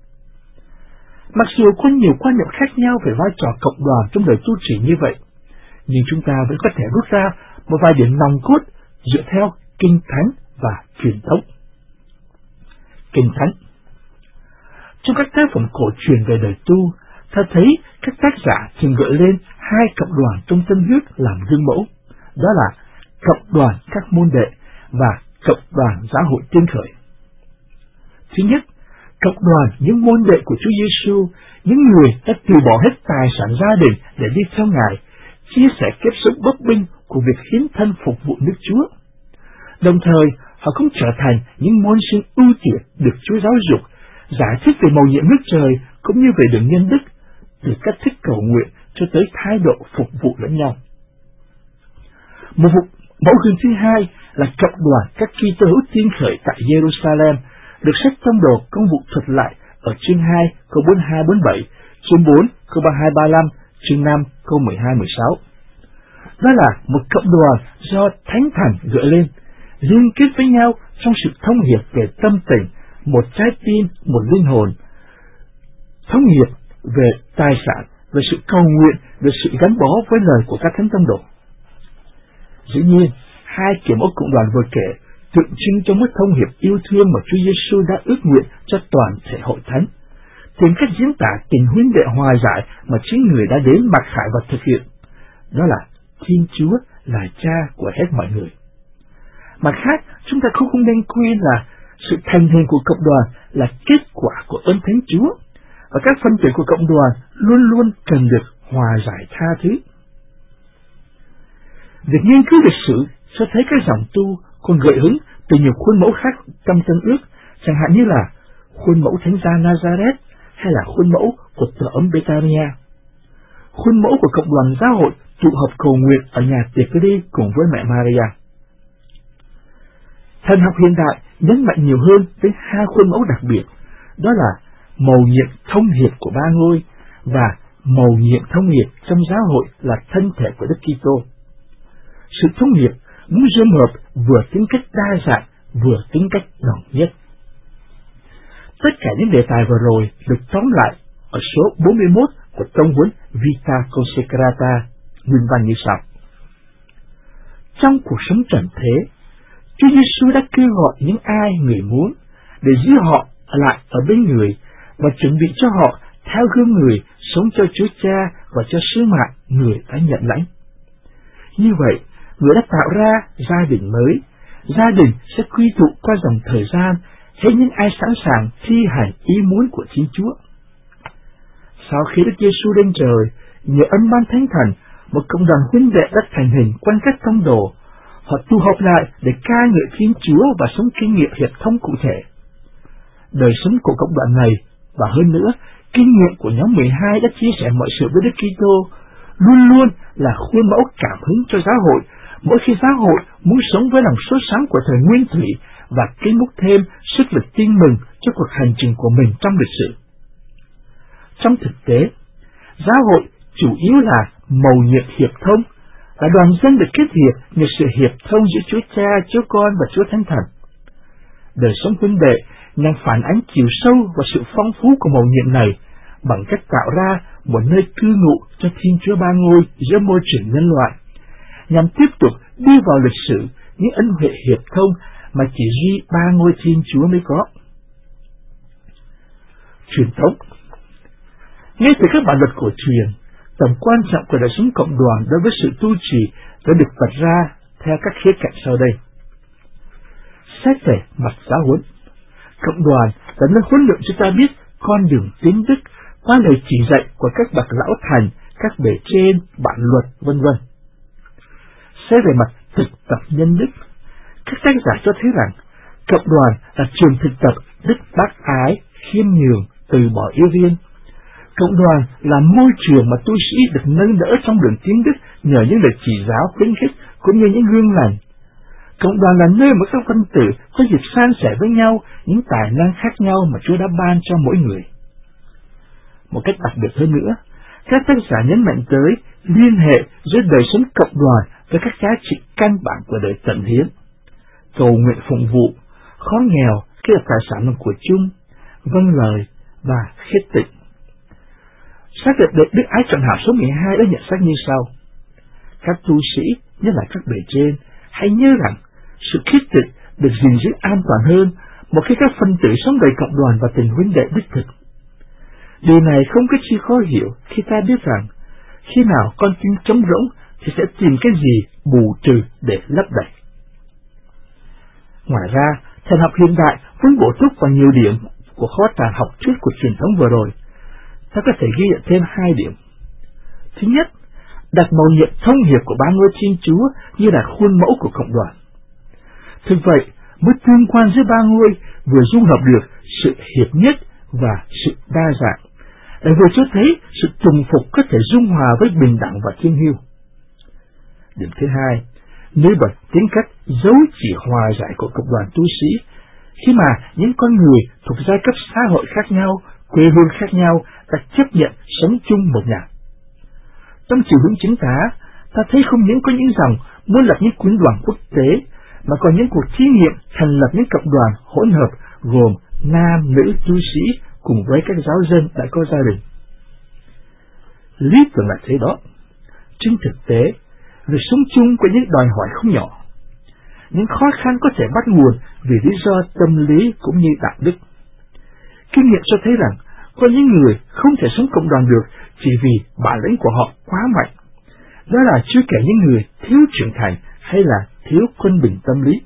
Mặc dù có nhiều quan niệm khác nhau về vai trò cộng đoàn trong đời tu trì như vậy, nhưng chúng ta vẫn có thể rút ra một vài điểm nòng cốt dựa theo Kinh Thánh và truyền thống. Kinh Thánh. Trong các tác phẩm cổ truyền về đời tu, ta thấy các tác giả thường gợi lên hai cộng đoàn trong Tân Ước làm gương mẫu, đó là cộng đoàn các môn đệ và cộng đoàn giáo hội tiên khởi. Thứ nhất, cộng đoàn những môn đệ của Chúa Giêsu, những người đã từ bỏ hết tài sản gia đình để đi theo Ngài, chia sẻ kiếp sống bấp bênh của việc hiến thân phục vụ nước Chúa. Đồng thời, họ cũng trở thành những môn sinh ưu tuyệt được Chúa giáo dục, giải thích về mầu nhiệm nước trời cũng như về đường nhân đức, từ cách thức cầu nguyện cho tới thái độ phục vụ lẫn nhau. Một mẫu gương thứ hai là cộng đoàn các Kitô hữu tiên khởi tại Jerusalem, được sách tông đồ Công vụ thuật lại ở chương hai câu bốn mươi hai bốn mươi bảy, chương bốn câu ba mươi hai ba mươi lăm, chương năm câu mười hai mười sáu. Đó là một cộng đoàn do Thánh Thần gợi lên, liên kết với nhau trong sự thông hiệp về tâm tình, một trái tim, một linh hồn, thông hiệp về tài sản, về sự cầu nguyện, về sự gắn bó với lời của các thánh tông đồ. Dĩ nhiên, hai kiểu mẫu cộng đoàn vừa kể tượng trưng cho mối thông hiệp yêu thương mà Chúa Giêsu đã ước nguyện cho toàn thể hội thánh, tìm cách diễn tả tình huynh đệ hòa giải mà chính người đã đến mặc khải và thực hiện. Đó là Thiên Chúa là Cha của hết mọi người. Mặt khác, chúng ta cũng không nên quên là sự thành hình của cộng đoàn là kết quả của ơn Thánh Chúa, và các phân tử của cộng đoàn luôn luôn cần được hòa giải tha thứ. Việc nghiên cứu lịch sử cho thấy các dòng tu còn gợi hứng từ nhiều khuôn mẫu khác trong Tân Ước, chẳng hạn như là khuôn mẫu Thánh gia Nazareth hay là khuôn mẫu của tổ ấm Betania, khuôn mẫu của cộng đoàn giáo hội tụ họp cầu nguyện ở nhà tiệc đi cùng với mẹ Maria. Thần học hiện đại nhấn mạnh nhiều hơn tới hai khuôn mẫu đặc biệt, đó là mầu nhiệm thông hiệp của ba ngôi và mầu nhiệm thông hiệp trong giáo hội là thân thể của Đức Kitô. Sự thông hiệp muốn rơm hợp vừa tính cách đa dạng, vừa tính cách đồng nhất. Tất cả những đề tài vừa rồi được tóm lại ở số bốn mươi mốt của tông huấn Vita Consecrata, nguyên văn như sau. Trong cuộc sống trần thế, Chúa Giêsu đã kêu gọi những ai người muốn để giữ họ lại ở bên người và chuẩn bị cho họ theo gương người sống cho Chúa Cha và cho sứ mạng người đã nhận lãnh. Như vậy, người đã tạo ra gia đình mới. Gia đình sẽ quy tụ qua dòng thời gian hết những ai sẵn sàng thi hành ý muốn của Thiên Chúa. Sau khi Đức Giêsu lên trời, nhờ ân ban Thánh Thần, một cộng đoàn huynh đệ đã thành hình quanh các tông đồ. Họ tụ họp lại để ca ngợi Thiên Chúa và sống kinh nghiệm hiệp thông cụ thể. Đời sống của cộng đoàn này và hơn nữa, kinh nghiệm của nhóm mười hai đã chia sẻ mọi sự với Đức Kitô, luôn luôn là khuôn mẫu cảm hứng cho giáo hội mỗi khi giáo hội muốn sống với lòng sốt sắng của thời Nguyên Thủy và cây múc thêm sức lực tin mừng cho cuộc hành trình của mình trong lịch sử. Trong thực tế, giáo hội chủ yếu là mầu nhiệm hiệp thông, là đoàn dân được kết hiệp nhờ sự hiệp thông giữa Chúa Cha, Chúa Con và Chúa Thánh Thần. Đời sống huynh đệ nhằm phản ánh chiều sâu và sự phong phú của mầu nhiệm này bằng cách tạo ra một nơi cư ngụ cho Thiên Chúa Ba Ngôi giữa môi trường nhân loại, nhằm tiếp tục đi vào lịch sử những ân huệ hiệp thông mà chỉ duy Ba Ngôi Thiên Chúa mới có. Truyền thống. Ngay từ các bản luật cổ truyền, tầm quan trọng của đời sống cộng đoàn đối với sự tu trì đã được vạch ra theo các khía cạnh sau đây. Xét về mặt giáo huấn, cộng đoàn là nơi huấn luyện cho ta biết con đường tín đức qua lời chỉ dạy của các bậc lão thành, các bề trên, bản luật, vân vân. Xét về mặt thực tập nhân đức, các tác giả cho thấy rằng cộng đoàn là trường thực tập đức bác ái, khiêm nhường, từ bỏ yêu riêng. Cộng đoàn là môi trường mà tu sĩ được nâng đỡ trong đường tín đức nhờ những lời chỉ giáo khuyến khích cũng như những gương lành. Cộng đoàn là nơi mà các phân tử có dịp san sẻ với nhau những tài năng khác nhau mà Chúa đã ban cho mỗi người. Một cách đặc biệt hơn nữa, các tác giả nhấn mạnh tới liên hệ giữa đời sống cộng đoàn với các giá trị căn bản của đời tận hiến, cầu nguyện phụng vụ, khó nghèo khi là tài sản là của chung, vâng lời và khiết tịnh. Xác định được đức ái trọn hảo số mười hai đã nhận xét như sau. Các tu sĩ, nhất là các bề trên, hãy nhớ rằng sự khiết tịnh được gìn giữ an toàn hơn một khi các phân tử sống đầy cộng đoàn và tình huynh đệ đích thực. Điều này không có chi khó hiểu khi ta biết rằng khi nào con tim trống rỗng thì sẽ tìm cái gì bù trừ để lấp đầy. Ngoài ra, thần học hiện đại vốn bổ túc vào nhiều điểm của kho tàng học thuyết của truyền thống vừa rồi. Ta có thể ghi nhận thêm hai điểm. Thứ nhất, đặt mầu nhiệm thông hiệp của Ba Ngôi Thiên Chúa như là khuôn mẫu của cộng đoàn. Thực vậy, mới tương quan giữa Ba Ngôi vừa dung hợp được sự hiệp nhất và sự đa dạng, để vừa cho thấy sự trùng phục có thể dung hòa với bình đẳng và thiên hữu. Điểm thứ hai, nêu bật tính cách dấu chỉ hòa giải của cộng đoàn tu sĩ, khi mà những con người thuộc giai cấp xã hội khác nhau, quê hương khác nhau đã chấp nhận sống chung một nhà. Trong chiều hướng chính tá, ta thấy không những có những dòng muốn lập những quyến đoàn quốc tế, mà còn những cuộc thí nghiệm thành lập những cộng đoàn hỗn hợp gồm nam, nữ, tu sĩ cùng với các giáo dân đã có gia đình. Lý tưởng là thế đó. Trên thực tế, việc sống chung có những đòi hỏi không nhỏ. Những khó khăn có thể bắt nguồn vì lý do tâm lý cũng như đạo đức. Kinh nghiệm cho thấy rằng có những người không thể sống cộng đoàn được chỉ vì bản lĩnh của họ quá mạnh. Đó là chưa kể những người thiếu trưởng thành hay là thiếu quân bình tâm lý.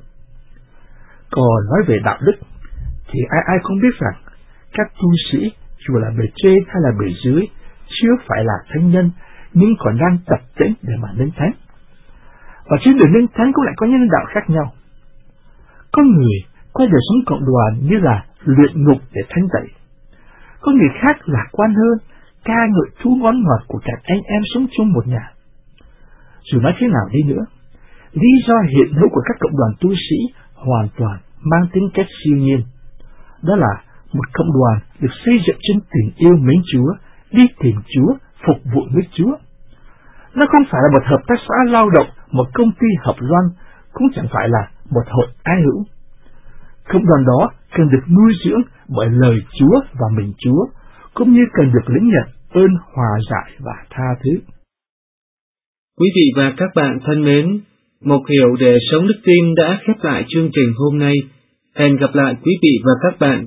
Còn nói về đạo đức, thì ai ai không biết rằng các tu sĩ, dù là bề trên hay là bề dưới, chưa phải là thánh nhân, nhưng còn đang tập tễnh để mà lên thánh. Và trên đường lên thánh cũng lại có những đạo khác nhau. Có người coi đời sống cộng đoàn như là luyện ngục để thánh tẩy. Có người khác lạc quan hơn, ca ngợi thú ngón ngọt của cả anh em sống chung một nhà. Dù nói thế nào đi nữa, lý do hiện hữu của các cộng đoàn tu sĩ hoàn toàn mang tính cách siêu nhiên. Đó là một cộng đoàn được xây dựng trên tình yêu mến Chúa, đi tìm Chúa, phục vụ với Chúa. Nó không phải là một hợp tác xã lao động, một công ty hợp loan, cũng chẳng phải là một hội ái hữu. Cộng đoàn đó cần được nuôi dưỡng bởi lời Chúa và mình Chúa, cũng như cần được lĩnh nhận ơn hòa giải và tha thứ. Quý vị và các bạn thân mến, Mục Hiểu để sống đức tin đã khép lại chương trình hôm nay. Hẹn gặp lại quý vị và các bạn.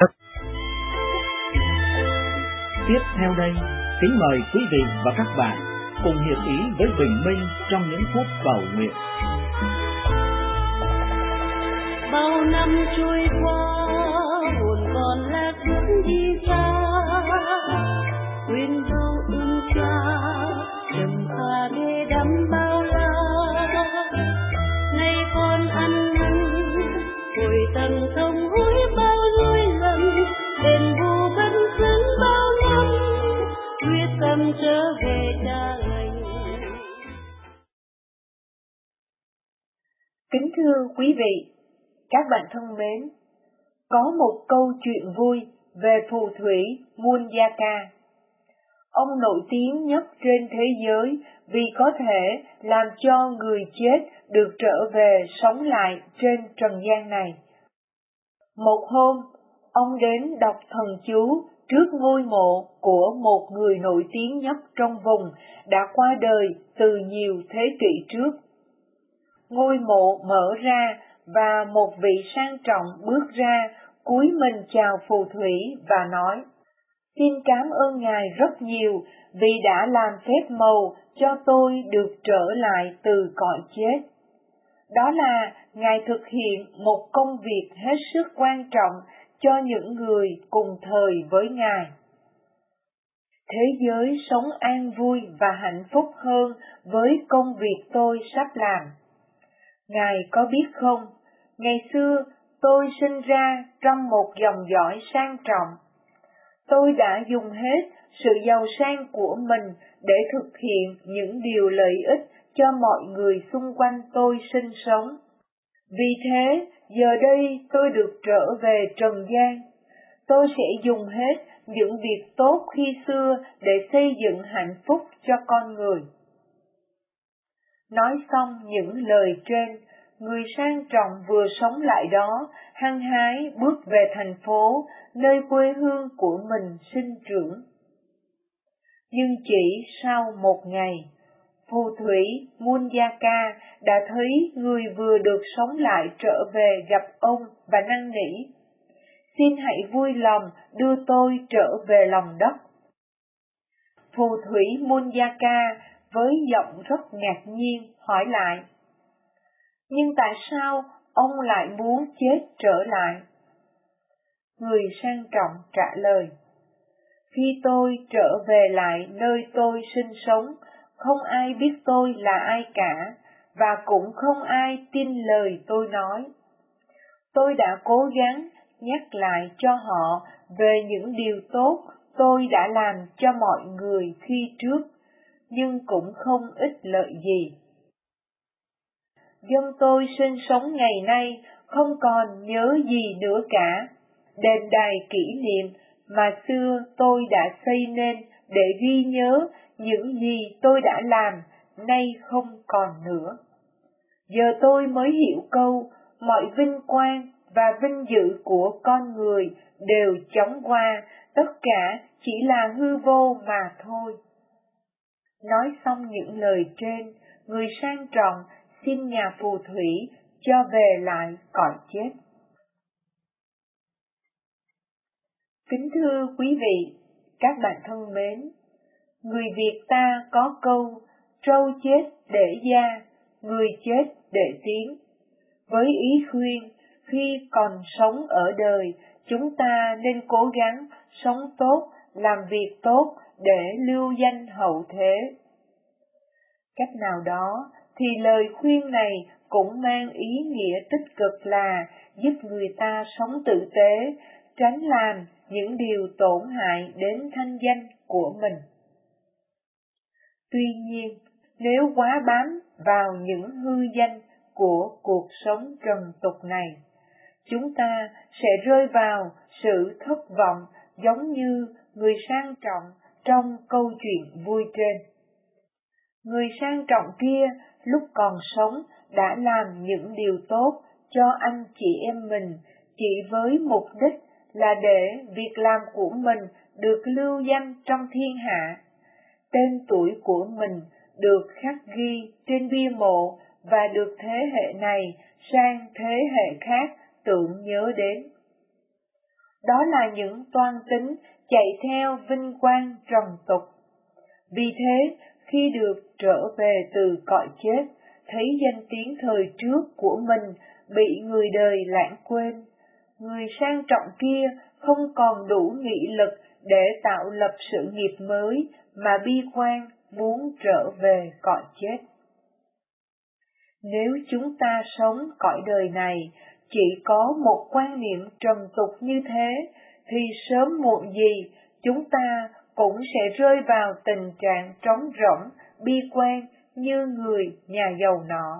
Tiếp theo đây, kính mời quý vị và các bạn cùng hiệp ý với Bình Minh trong những phút cầu nguyện. Bao năm trôi qua, hồn còn lạc bước đi xa, quên bao ơn cha, trầm pha ghê đắm bao la. Nay con ăn năn, hồi tâm không hối bao lỗi lầm, đền bù bất cứ bao năm, quyết tâm trở về cha lành. Kính thưa quý vị, các bạn thân mến, có một câu chuyện vui về phù thủy Munyaka. Ông nổi tiếng nhất trên thế giới vì có thể làm cho người chết được trở về sống lại trên trần gian này. Một hôm, ông đến đọc thần chú trước ngôi mộ của một người nổi tiếng nhất trong vùng đã qua đời từ nhiều thế kỷ trước. Ngôi mộ mở ra và một vị sang trọng bước ra, cúi mình chào phù thủy và nói: "Xin cảm ơn Ngài rất nhiều vì đã làm phép màu cho tôi được trở lại từ cõi chết. Đó là Ngài thực hiện một công việc hết sức quan trọng cho những người cùng thời với Ngài. Thế giới sống an vui và hạnh phúc hơn với công việc tôi sắp làm. Ngài có biết không, ngày xưa tôi sinh ra trong một dòng dõi sang trọng. Tôi đã dùng hết sự giàu sang của mình để thực hiện những điều lợi ích cho mọi người xung quanh tôi sinh sống. Vì thế, giờ đây tôi được trở về trần gian. Tôi sẽ dùng hết những việc tốt khi xưa để xây dựng hạnh phúc cho con người." Nói xong những lời trên, người sang trọng vừa sống lại đó, hăng hái bước về thành phố, nơi quê hương của mình sinh trưởng. Nhưng chỉ sau một ngày, phù thủy Munyaka đã thấy người vừa được sống lại trở về gặp ông và năn nỉ: "Xin hãy vui lòng đưa tôi trở về lòng đất." Phù thủy Munyaka với giọng rất ngạc nhiên hỏi lại: "Nhưng tại sao ông lại muốn chết trở lại?" Người sang trọng trả lời: "Khi tôi trở về lại nơi tôi sinh sống, không ai biết tôi là ai cả, và cũng không ai tin lời tôi nói. Tôi đã cố gắng nhắc lại cho họ về những điều tốt tôi đã làm cho mọi người khi trước, nhưng cũng không ích lợi gì. Dân tôi sinh sống ngày nay không còn nhớ gì nữa cả. Đền đài kỷ niệm mà xưa tôi đã xây nên để ghi nhớ những gì tôi đã làm, nay không còn nữa. Giờ tôi mới hiểu câu, mọi vinh quang và vinh dự của con người đều chóng qua, tất cả chỉ là hư vô mà thôi." Nói xong những lời trên, người sang trọng xin nhà phù thủy cho về lại cõi chết. Kính thưa quý vị, các bạn thân mến, người Việt ta có câu trâu chết để da, người chết để tiếng. Với ý khuyên, khi còn sống ở đời, chúng ta nên cố gắng sống tốt, làm việc tốt để lưu danh hậu thế. Cách nào đó thì lời khuyên này cũng mang ý nghĩa tích cực là giúp người ta sống tử tế, tránh làm những điều tổn hại đến thanh danh của mình. Tuy nhiên, nếu quá bám vào những hư danh của cuộc sống trần tục này, chúng ta sẽ rơi vào sự thất vọng giống như người sang trọng trong câu chuyện vui trên. Người sang trọng kia lúc còn sống đã làm những điều tốt cho anh chị em mình chỉ với mục đích là để việc làm của mình được lưu danh trong thiên hạ, tên tuổi của mình được khắc ghi trên bia mộ và được thế hệ này sang thế hệ khác tưởng nhớ đến. Đó là những toan tính chạy theo vinh quang trần tục. Vì thế, khi được trở về từ cõi chết, thấy danh tiếng thời trước của mình bị người đời lãng quên, người sang trọng kia không còn đủ nghị lực để tạo lập sự nghiệp mới mà bi quan muốn trở về cõi chết. Nếu chúng ta sống cõi đời này chỉ có một quan niệm trần tục như thế, thì sớm muộn gì chúng ta cũng sẽ rơi vào tình trạng trống rỗng, bi quan như người nhà giàu nọ.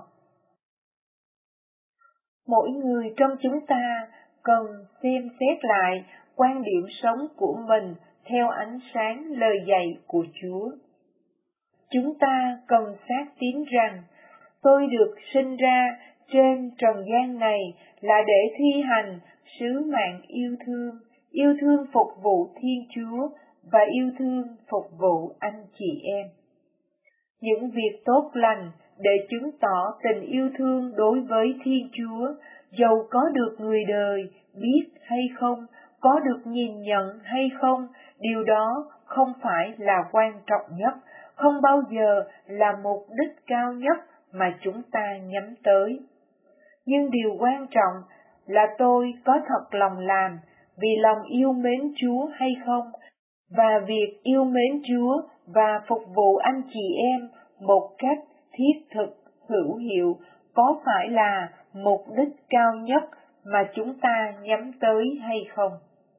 Mỗi người trong chúng ta cần xem xét lại quan điểm sống của mình theo ánh sáng lời dạy của Chúa. Chúng ta cần xác tín rằng tôi được sinh ra trên trần gian này là để thi hành sứ mạng yêu thương, yêu thương phục vụ Thiên Chúa và yêu thương phục vụ anh chị em. Những việc tốt lành để chứng tỏ tình yêu thương đối với Thiên Chúa, dầu có được người đời biết hay không, có được nhìn nhận hay không, điều đó không phải là quan trọng nhất, không bao giờ là mục đích cao nhất mà chúng ta nhắm tới. Nhưng điều quan trọng là tôi có thật lòng làm vì lòng yêu mến Chúa hay không, và việc yêu mến Chúa và phục vụ anh chị em một cách thiết thực, hữu hiệu có phải là mục đích cao nhất mà chúng ta nhắm tới hay không?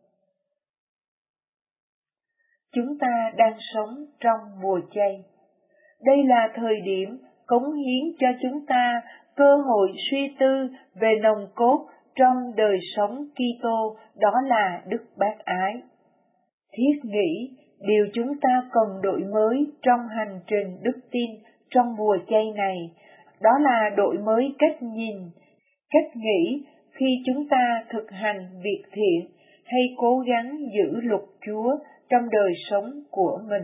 Chúng ta đang sống trong mùa chay. Đây là thời điểm cống hiến cho chúng ta cơ hội suy tư về nòng cốt trong đời sống Kitô, đó là đức bác ái. Thiết nghĩ điều chúng ta cần đổi mới trong hành trình đức tin trong mùa chay này, đó là đổi mới cách nhìn, cách nghĩ khi chúng ta thực hành việc thiện hay cố gắng giữ luật Chúa trong đời sống của mình.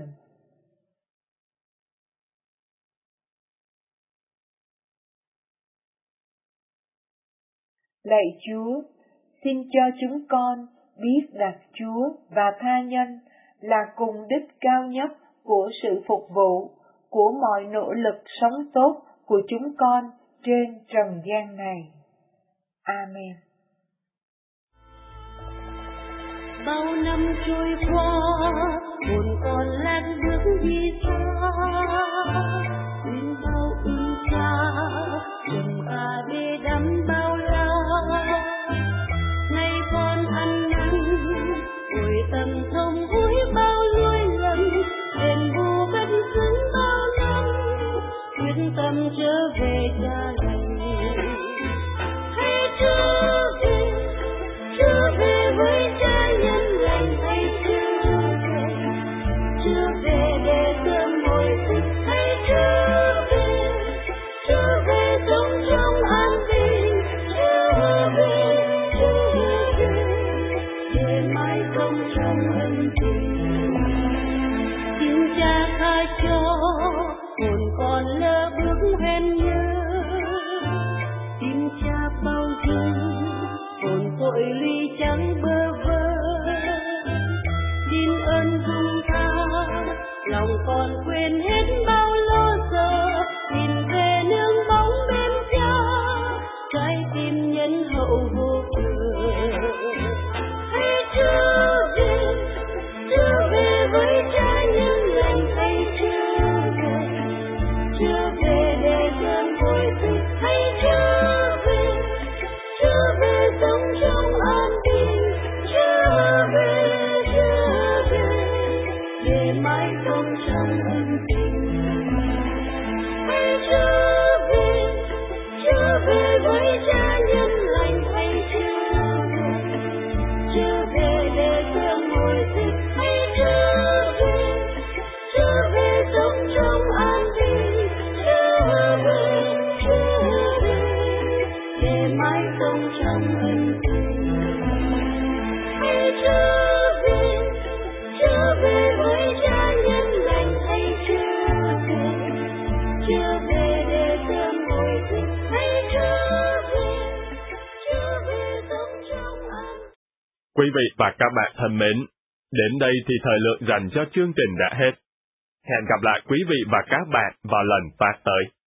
Lạy Chúa, xin cho chúng con biết đặt Chúa và tha nhân là cùng đích cao nhất của sự phục vụ, của mọi nỗ lực sống tốt của chúng con trên trần gian này. Amen. Bao năm trôi qua, buồn còn lạc bước đi xa, quên bao ưu cha, trầm cà bê đắm bao la. Nay con ăn năn, ôi tâm thông hối bao lỗi lầm, đền bù bất xứng bao năm, quyết tâm trở về cha lành. Hãy trở về, trở về với cha nhân lành, hãy trở về, trở về để sớm hồi phục. Hãy trở về, trở về sống trong an bình, trở về, trở về để mãi sống trong ân tình. Xin cha tha cho hồn còn lỡ bước hẹn nhớ, xin cha bao dung hồn tội ly trắng bơ vơ. Xin ơn dung tha lòng còn quên hết bao lo sợ, xin về nương bóng bên cha trái tim nhân hậu vô bờ. Hãy trở về, trở về với cha nhân lành, hãy trở về, trở về để sớm hồi phục. Hãy trở về, trở về sống trong an bình, trở về, trở về để mãi sống trong ân tình. trong ân tình. Hãy trở về, trở về với Cha nhân lành, hãy trở về, trở về để sớm hồi sinh. Hãy trở về, trở về sống trong ân. Quý vị và các bạn thân mến, đến đây thì thời lượng dành cho chương trình đã hết. Hẹn gặp lại quý vị và các bạn vào lần phát tới.